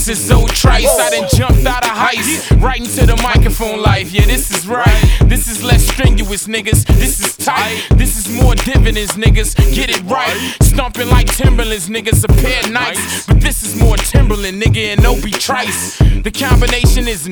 is so trice. I done jumped out of heights, right into the microphone life. Yeah, this is right. This is less strenuous, niggas. This is tight. This is more dividends, niggas. Get it right. Stomping like Timberlands, niggas. A pair of Nikes. But this is more Timberland, nigga, and no be trice. The combination is